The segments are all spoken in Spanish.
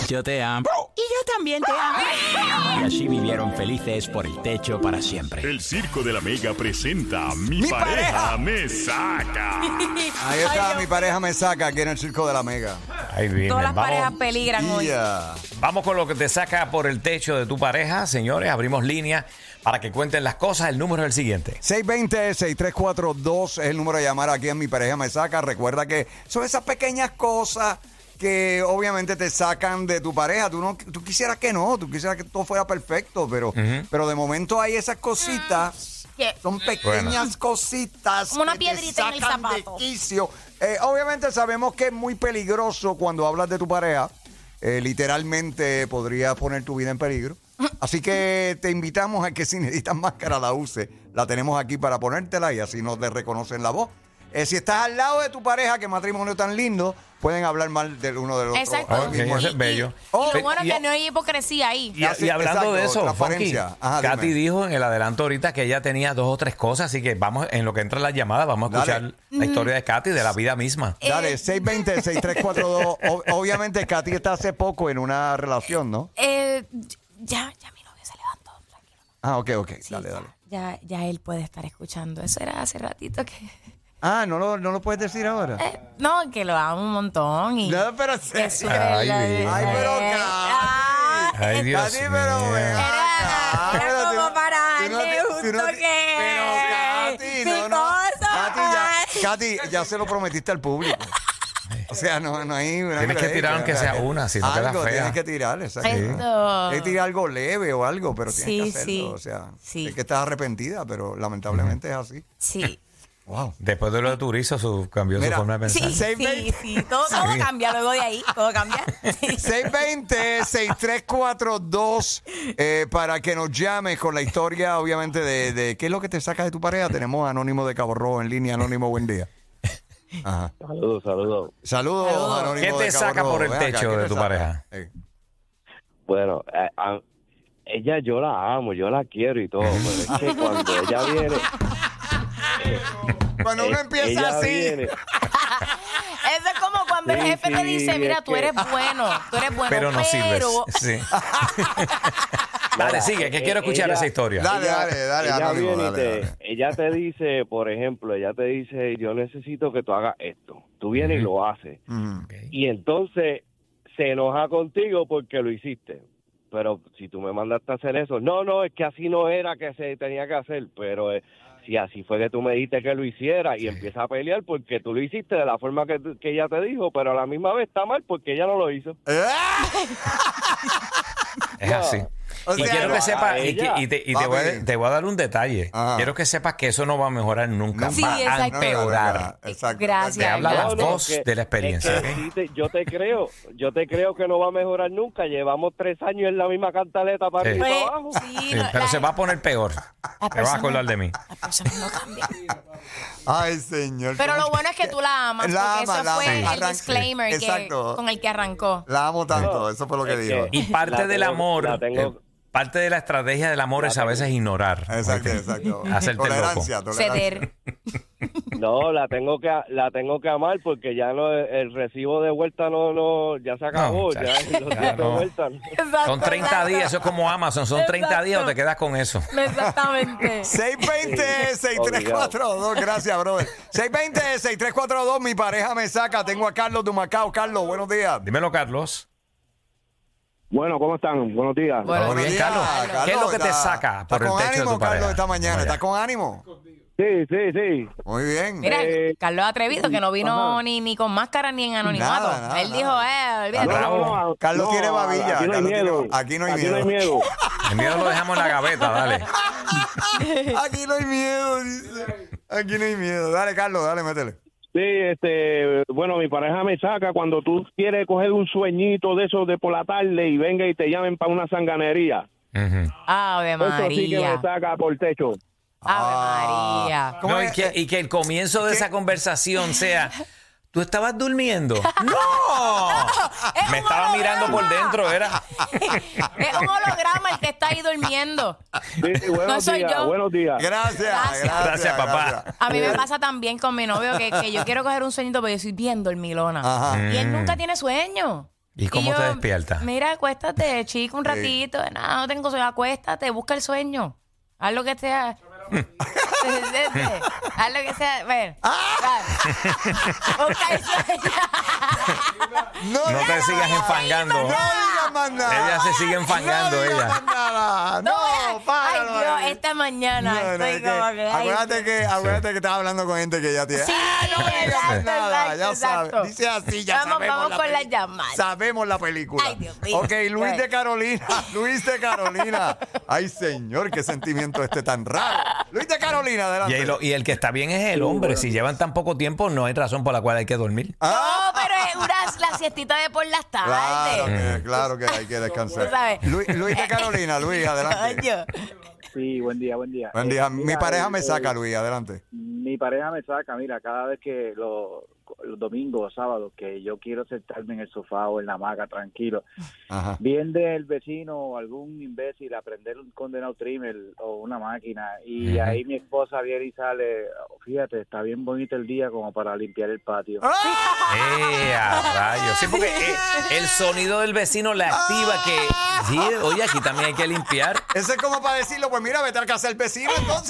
Yo te amo. Y yo también te amo. Y así vivieron felices por el techo para siempre. El Circo de la Mega presenta Mi pareja me saca. Ahí está, mi pareja me saca aquí en el Circo de la Mega. Ahí viene. Todas las parejas peligran hoy. Yeah. Vamos con lo que te saca por el techo de tu pareja, señores. Abrimos línea para que cuenten las cosas. El número es el siguiente. 620-6342 es el número de llamar aquí en Mi Pareja Me Saca. Recuerda que son esas pequeñas cosas que obviamente te sacan de tu pareja. Tú quisieras que no, tú quisieras que todo fuera perfecto, pero de momento hay esas cositas. Son pequeñas cositas. Como una que piedrita te en el sacan de zapato. quicio. Obviamente sabemos que es muy peligroso cuando hablas de tu pareja. Literalmente podría poner tu vida en peligro. Así que te invitamos a que si necesitas máscara la use. La tenemos aquí para ponértela y así no te reconocen la voz. Si estás al lado de tu pareja, que matrimonio tan lindo, pueden hablar mal del uno del otro. Exacto. Ok, eso es bello. Y lo bueno es que no hay hipocresía ahí. Y hablando de eso, Funky, Katy dime. dijo en el adelanto ahorita que ella tenía 2 o 3 cosas, así que vamos, en lo que entra la llamada, vamos a escuchar la historia de Katy, de la vida misma. Dale, 620-6342. Obviamente, Katy está hace poco en una relación, ¿no? Ya mi novio se levantó, tranquilo. Ok. Sí, Dale. Ya él puede estar escuchando. Eso era hace ratito que... ¿No lo puedes decir ahora? No, que lo amo un montón. Y No, pero que sí. súper- Ay, bien. Ay, pero Katy. Ay, Dios Katy, pero mío. ven acá. Era Pero como tú- para tú no darle te- justo tú no te- que... Pero Katy, Picoso. Katy, ya se lo prometiste al público. O sea, no hay... Tienes que tirar aunque sea una, si no queda algo fea. tienes que tirar, exacto. Esto. Tienes que tirar algo leve o algo, pero tienes Sí, que hacerlo. sí. O sea, Sí. es que estás arrepentida, pero lamentablemente es así. Sí. Wow. Después de lo de Turizo, cambió Mira, su forma de pensar. Sí, 620. sí. Todo cambia luego de ahí. Todo cambia. Sí. 620-6342 para que nos llames con la historia, obviamente, de qué es lo que te sacas de tu pareja. Tenemos a Anónimo de Cabo Rojo en línea. Anónimo, buen día. Ajá. Saludos. Saludos, Anónimo. ¿Qué te de Cabo saca Rojo. por el Ven acá, techo ¿qué de te tu saca? pareja? Bueno, ella yo la amo, yo la quiero y todo, pero es que cuando ella viene... Cuando uno empieza ella así. viene- Eso es como cuando el Sí, jefe te sí, dice, mira, es tú que- eres bueno, Pero no sirves. Sí. Dale, sigue, que quiero escuchar esa historia. Dale, ella Anónimo, viene y dale. ella te dice, por ejemplo, ella te dice, yo necesito que tú hagas esto. Tú vienes y lo haces. Ujú. Y entonces se enoja contigo porque lo hiciste. Pero si tú me mandaste a hacer eso, no, es que así no era que se tenía que hacer, pero si así fue que tú me dijiste que lo hiciera y empieza a pelear porque tú lo hiciste de la forma que ella te dijo, pero a la misma vez está mal porque ella no lo hizo. Es así. O Y sea, quiero que a sepas, ella. te voy a dar un detalle. Ajá. Quiero que sepas que eso no va a mejorar nunca. Sí, va a exacto. empeorar. Exacto. Gracias. Te habla la No, voz de la experiencia. es que ¿ok? sí yo te creo que no va a mejorar nunca. Llevamos 3 años en la misma cantaleta para Sí. arriba y Pues, para abajo. sí, Sí, no, pero se va a poner peor. Te vas a personas- acordar de mí. Las personas no cambian. Ay, señor. Pero ¿cómo lo bueno es que tú la amas, La porque ama, eso la fue ama. el Arranque. disclaimer Exacto. con el que arrancó. La amo tanto, eso fue lo que Es dijo. que- Y parte La del tengo- amor, la tengo- parte de la estrategia del amor es a veces ignorar. Exacto, ¿ok? exacto. Hacerte Tolerancia. Ceder. No, la tengo que amar porque ya no el recibo de vuelta no ya se acabó, No, ya chacho, los ya días de no. vuelta. Son 30 días, eso es como Amazon, son 30 días o te quedas con eso. Exactamente. 620-6342. Gracias, brother. 620-6342. Mi pareja me saca. Tengo a Carlos de Macao. Carlos, buenos días. Dímelo, Carlos. Bueno, ¿cómo están? Buenos días. Bueno, ¿Todo bien, días, Carlos? ¿Qué es lo que te ¿Estás- saca por estás el con techo de ánimo, tu pareja? Carlos, esta mañana? Vamos allá. ¿Estás con ánimo? Sí. Muy bien. Mira, Carlos Atrevido, que no vino ni con máscara ni en anonimato. Nada, Él nada. dijo, olvídate. Bravo. Carlos tiene babilla. Aquí no hay Carlos tiene- miedo. aquí no hay miedo. El miedo lo dejamos en la gaveta, dale. Aquí no hay miedo, dice. Aquí no hay miedo. Dale, Carlos, dale, métele. Sí, bueno, mi pareja me saca cuando tú quieres coger un sueñito de esos de por la tarde y venga y te llamen para una sanganería. Ujú. Ave Eso sí que María. me saca por techo. Ave María. ¿Cómo No, es? y que el comienzo de esa conversación sea, ¿tú estabas durmiendo? ¡No! Es Me un estaba holograma. mirando por dentro, era. Es un holograma el que está ahí durmiendo. Sí, buenos No soy días, yo. buenos días. Gracias. Gracias, papá. A mí me pasa también con mi novio que yo quiero coger un sueñito porque yo soy bien dormilona. Ajá. Y él nunca tiene sueño. ¿Y cómo te despiertas? Mira, acuéstate, chico, un ratito. Nada, no tengo sueño. Acuéstate, busca el sueño. Haz lo que sea. Haz lo que sea. Ver. Busca el sueño. No te sigas enfangando. No digas más nada. Ella se sigue enfangando, no digas ella. más nada. No, Ay, páralo. Dios, esta mañana No, estoy es que como que... ay, acuérdate que estás hablando con gente que ya tiene. Sí, no digas más exacto, nada, ya exacto. sabes. Dice así, ya Vamos, sabemos. vamos la con peli- las llamadas. Sabemos la película. Ay, Dios mío. Ok, Luis Bueno. de Carolina. Luis de Carolina. Ay, señor, qué sentimiento tan raro. Luis de Carolina, adelante. Y el que está bien es el hombre. Si llevan tan poco tiempo, no hay razón por la cual hay que dormir. No, pero es la siestita de por las tardes. Claro que hay que descansar. Tú sabes. Luis de Carolina, Luis, adelante. Coño. Sí, buen día, buen día. Buen día. Mi Mira, pareja me saca, Luis, adelante. Mi pareja me saca, mira, cada vez que los domingos o sábados que yo quiero sentarme en el sofá o en la hamaca tranquilo, Ajá. viene el vecino o algún imbécil a prender un condenado trimmer o una máquina y ahí mi esposa viene y sale, fíjate, está bien bonito el día como para limpiar el patio. A rayos. Sí, porque el sonido del vecino la activa que, sí, oye, aquí también hay que limpiar. Ese es como para decirlo, pues mira, vete a casa del vecino entonces.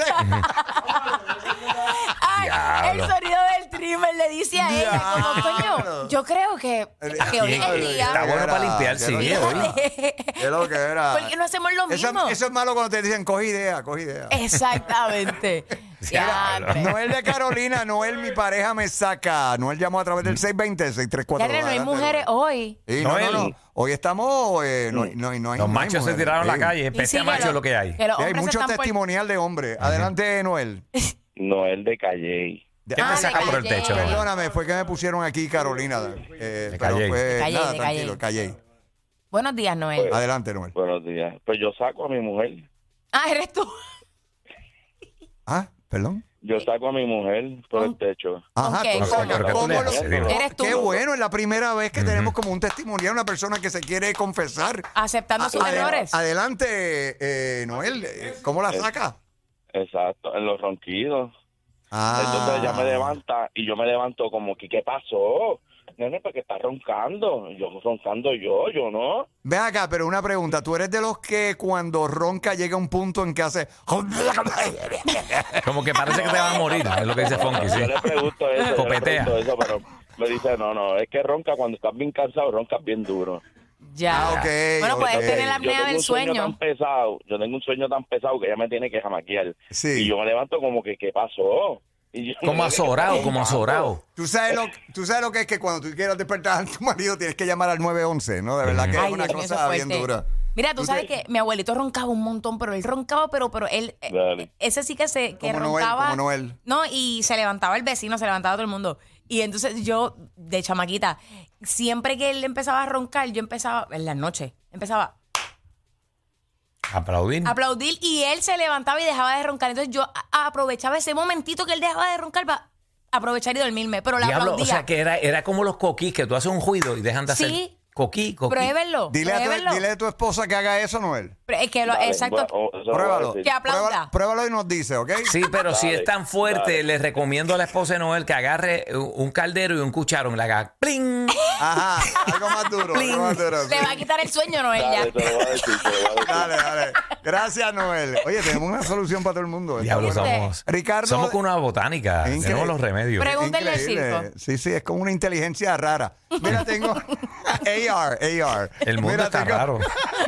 Ay, Diablo. el sonido del trimmer le dice a ella, como coño, yo creo que hoy es el día. Está bueno para limpiar, sí, ¿Qué hoy. es lo que era? ¿Por qué no hacemos lo Eso, mismo? eso es malo cuando te dicen, coge idea, coge idea. Exactamente. Diablo. Ya, Noel de Carolina, Noel, mi pareja me saca. Noel llamó a través del 620-634. ya no hay mujeres hoy. Sí, Noel. no. Hoy estamos. No hay Los machos se mujeres. tiraron a la Sí. calle. Y Pese sí, a macho es lo que hay. Que los Sí, hay hombres mucho están por- testimonial de hombre. Adelante, Noel. Noel de Calle. ¿Qué te Ah, saca de por el calle. techo? Perdóname, fue que me pusieron aquí Carolina. Pero Calle. fue De Calle, nada, de tranquilo, Calle. Buenos días, Noel. Adelante, Noel. Buenos días. Pues yo saco a mi mujer. Ah, eres tú. Ah, perdón. Yo saco a mi mujer por el techo. Ajá, Ok, tú ¿cómo? sacas. ¿Pero qué tú ¿Cómo le lo- haces? Dime. Eres tú. Qué bueno, es la primera vez que tenemos como un testimonial, una persona que se quiere confesar. Aceptando sus Adel- errores. Adelante, Noel, ¿cómo la saca? Exacto, en los ronquidos. Ah. Entonces ella me levanta y yo me levanto como que, ¿qué pasó? Nene, porque está roncando. Yo roncando yo no. Ven acá, pero una pregunta. ¿Tú eres de los que cuando ronca llega un punto en que hace... Como que parece que te vas a morir. Es lo que dice Funky, sí. Yo le pregunto eso, Copetea. pero me dice, no, es que ronca cuando estás bien cansado, roncas bien duro. Ya. ok, Bueno, ok. puedes tener la Yo apnea tengo del un sueño sueño. tan pesado, que ella me tiene que jamaquear. Sí. Y yo me levanto como que, ¿qué pasó? Y yo- Como azorado, como azorado. ¿Tú sabes lo que es que cuando tú quieras despertar a tu marido tienes que llamar al 911, ¿no? De verdad que Ay, es una Dios mío, eso es cosa bien fuerte. dura. Mira, tú sabes que mi abuelito roncaba un montón, pero él roncaba, pero él, Dale. ese sí que que Como Noel, roncaba. como Noel. No, y se levantaba el vecino, se levantaba todo el mundo. Y entonces yo, de chamaquita, siempre que él empezaba a roncar, yo empezaba, en las noches, empezaba Aplaudir. a aplaudir y él se levantaba y dejaba de roncar. Entonces yo aprovechaba ese momentito que él dejaba de roncar para aprovechar y dormirme, pero le Diablo, aplaudía. o sea que era como los coquís, que tú haces un ruido y dejan de hacer Sí. coquí. Pruébenlo, Dile pruébenlo. a tu esposa que haga eso, Noel. Es que Dale, exacto, bueno, eso lo voy a Pruébalo. decir. que aplauda. Pruébalo y nos dice, ¿ok? Sí, pero si Dale, es tan fuerte, dale. les recomiendo a la esposa de Noel que agarre un caldero y un cucharón y le haga ¡pling! Ajá, algo más duro. Algo más duro. Le va a quitar el sueño, Noel, ya. Dale, te lo voy a decir, te lo voy a decir. Dale. Gracias, Noel. Oye, tenemos una solución para todo el mundo. Está Diablo, bueno. somos. Ricardo- Somos como una botánica. Increíble. Tenemos los remedios. Pregúntale al Increíble. circo. Sí, es como una inteligencia rara. Mira, tengo AR. El mundo Mira, está tengo- raro.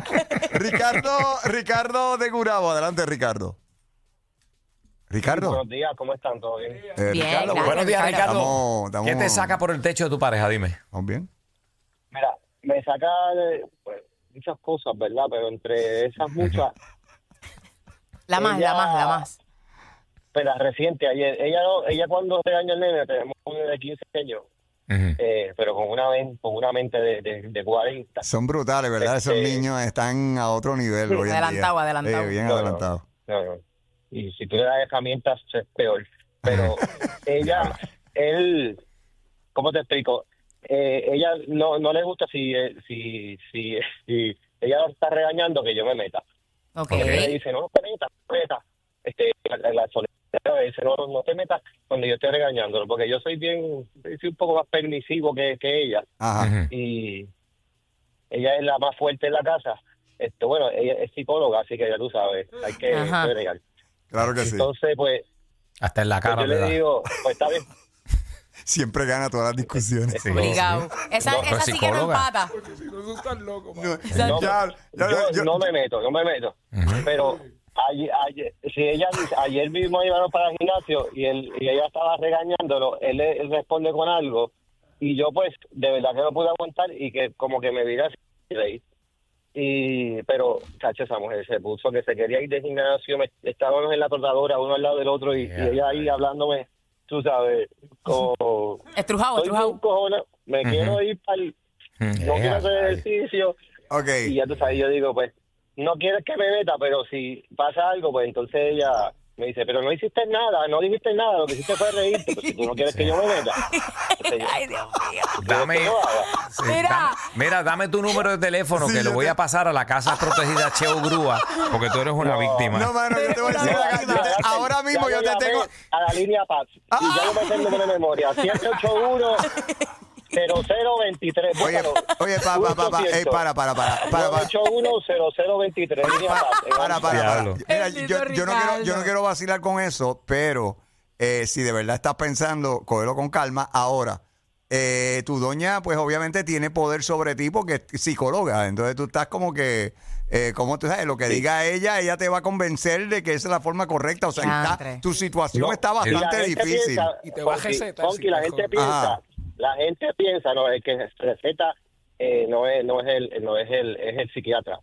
Ricardo de Gurabo. Adelante, Ricardo. Ricardo. Buenos días, ¿cómo están? ¿Todo bien? Bien, Ricardo, gracias, Buenos días, Ricardo. Estamos- ¿Qué te saca por el techo de tu pareja? Dime. ¿Estamos bien? Mira, me saca pues, muchas cosas, ¿verdad? Pero entre esas muchas, La más. pues la reciente, ayer, ella cuando regaña al nene, tenemos un nene de 15 años, Ujú. pero con una mente de 40. Son brutales, ¿verdad? Esos Este- niños están a otro nivel hoy en Adelantado, día. adelantado. Bien No, adelantado. No. Y si tú le das herramientas, es peor. Pero él, ¿cómo te explico? Ella no le gusta si ella está regañando que yo me meta. Ok. Ella le dice, no te metas, no te metas. La solicitud dice, no te metas cuando yo esté regañándolo, porque yo soy un poco más permisivo que ella. Ajá. Ujú. Y ella es la más fuerte en la casa. Bueno, ella es psicóloga, así que ya tú sabes, hay que bregar. Claro que sí. Entonces, pues, Hasta en la cara. yo le digo, pues está bien. Siempre gana todas las discusiones. Sí. Esa pero sí que no psicóloga. empata. Yo no me meto. Pero ayer mismo íbamos para el gimnasio y ella estaba regañándolo, él responde con algo y yo pues de verdad que no pude aguantar y que como que me vi así reír. Pero cacho, esa mujer se puso que se quería ir de gimnasio, estábamos en la tortadora uno al lado del otro y ella ahí hablándome, tú sabes, como Estrujado. me quiero ir para no quiero hacer ejercicio. Okay. Y ya tú sabes, yo digo, pues, no quieres que me meta, pero si pasa algo, pues entonces ella me dice, pero no hiciste nada, no dijiste nada, lo que hiciste fue reírte, pero si tú no quieres que yo me meta. Ay, Dios mío. Dame tu número de teléfono que lo voy a pasar a la Casa Protegida Cheo Grúa, porque tú eres una víctima. No, mano, yo te voy a decir ahora mismo yo te tengo a la línea Paz y ya no me tengo de memoria, 781 0023. Oye, para. 781-0023. Para. Mira, yo no quiero vacilar con eso, pero si de verdad estás pensando, cógelo con calma. Ahora, tu doña, pues obviamente tiene poder sobre ti porque es psicóloga. Entonces tú estás como que, como tú sabes, lo que diga ella te va a convencer de que esa es la forma correcta. O sea, tu situación está bastante difícil. Y te va a recetar. La gente piensa, no, el que receta no es el psiquiatra.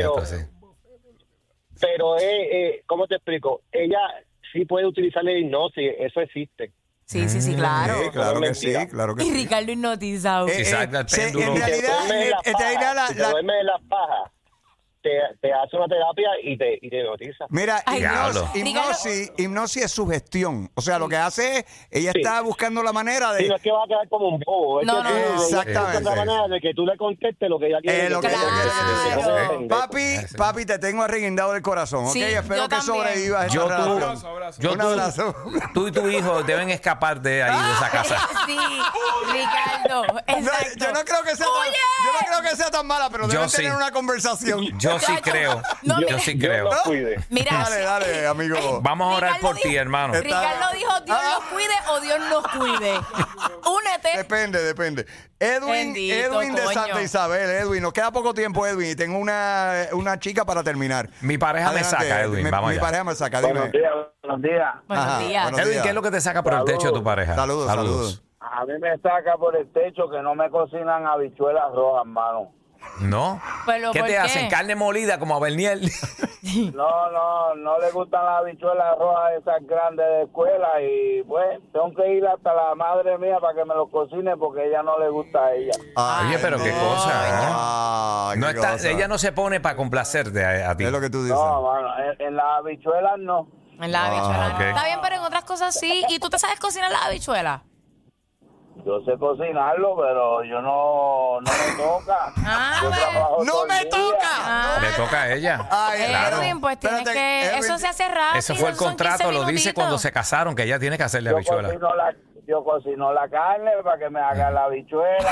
Pero ¿cómo te explico? Ella sí puede utilizar el hipnosis, eso existe. Sí, claro. Sí, claro que sí, claro que sí. Y Ricardo hipnotizado. En realidad, si te duermes en las pajas, te hace una terapia y te hipnotiza. Mira, hipnosis es sugestión. O sea, lo que hace es, ella está buscando la manera de... Sí, no es que va a quedar como un bobo. Exactamente. La manera de que tú le contestes lo que ella quiere. Papi, te tengo arreguindado del corazón, ¿ok? Sí, espero que sobrevivas. Un abrazo. Tú y tu hijo deben escapar de ahí, de esa casa. Sí, Ricardo. Exacto. Yo no creo que sea tan mala, pero deben tener una conversación. Yo sí creo. Yo sí creo. Mira, dale, amigo. Vamos a orar por ti, hermano. Ricardo dijo, Dios nos cuide o Dios nos cuide. Únete. Depende. Edwin de Santa Isabel. Edwin, nos queda poco tiempo, Edwin, y tengo una chica para terminar. Mi pareja me saca, Edwin. Vamos allá. Mi pareja me saca, dime. Buenos días. Buenos días. Edwin, ¿qué es lo que te saca por el techo de tu pareja? Saludos. A mí me saca por el techo que no me cocinan habichuelas rojas, mano. ¿No? ¿Pero ¿Qué por te qué? hacen? ¿Carne molida como a Berniel? No le gustan las habichuelas rojas esas grandes de escuela y pues tengo que ir hasta la madre mía para que me lo cocine porque ella no le gusta a ella. Oye, pero qué cosa, ¿eh? Ella no se pone para complacerte a ti. Es lo que tú dices. No, mano, en las habichuelas no. En las habichuelas. ok. Está bien, pero en otras cosas sí. ¿Y tú te sabes cocinar las habichuelas? Yo sé cocinarlo, pero yo no me toca. Yo trabajo ¡No todo me el día. toca! Le toca a ella. Edwin, pues tienes Espérate, que... Edwin, eso se hace rápido. Eso fue el son 15 contrato, lo dice minutitos. cuando se casaron, que ella tiene que hacerle habichuelas. Yo cocino la carne para que me haga la habichuela.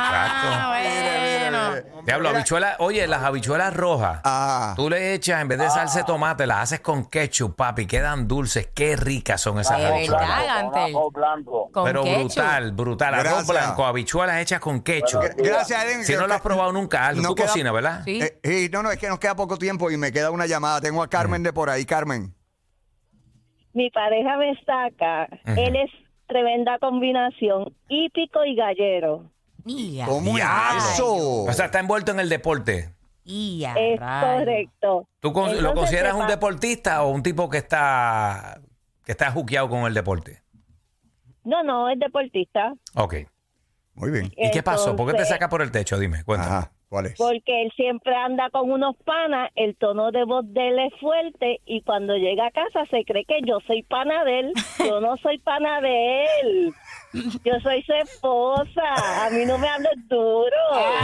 Bueno. Diablo, habichuelas, oye, las habichuelas rojas, tú le echas, en vez de salsa de tomate, las haces con ketchup, papi, quedan dulces, qué ricas son esas De habichuelas. verdad, Gantel. Arroz blanco. Con Pero ketchup. brutal, arroz Gracias. blanco, habichuelas hechas con ketchup. Gracias, Edwin. Si no lo has probado nunca, hazlo. No Tú queda- cocinas, ¿verdad? Sí. No, es que nos queda poco tiempo y me queda una llamada. Tengo a Carmen de por ahí. Carmen. Mi pareja me saca. Él es tremenda combinación, hípico y gallero. ¿Cómo es eso? O sea, está envuelto en el deporte. Es correcto. ¿Tú lo Entonces, consideras un sepa- deportista o un tipo que está juqueado con el deporte? No, es deportista. Ok. Muy bien. ¿Y qué pasó? ¿Por qué te Entonces- saca por el techo? Dime, cuéntame. ¿Cuál es? Porque él siempre anda con unos panas, el tono de voz de él es fuerte y cuando llega a casa se cree que yo soy pana de él. Yo no soy pana de él. Yo soy su esposa. A mí no me hables duro.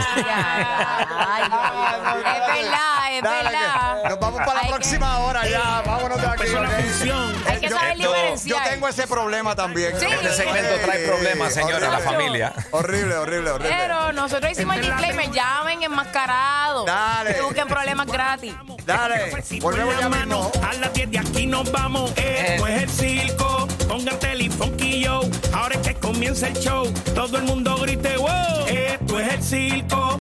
Es verdad. Nos vamos para la próxima hora ya. Vámonos de aquí. Hay que saber diferenciar. especial. Yo tengo ese problema también. Sí. Este segmento trae problemas, señora, a la familia. Horrible. Pero nosotros hicimos el disclaimer, llamen enmascarados. Dale. Que busquen problemas gratis. Dale, volvemos ya mismo. A las 10 de aquí nos vamos. Esto es el circo. Póngate el Funky Joe. Ahora es que comienza el show. Todo el mundo grite wow. Esto es el circo.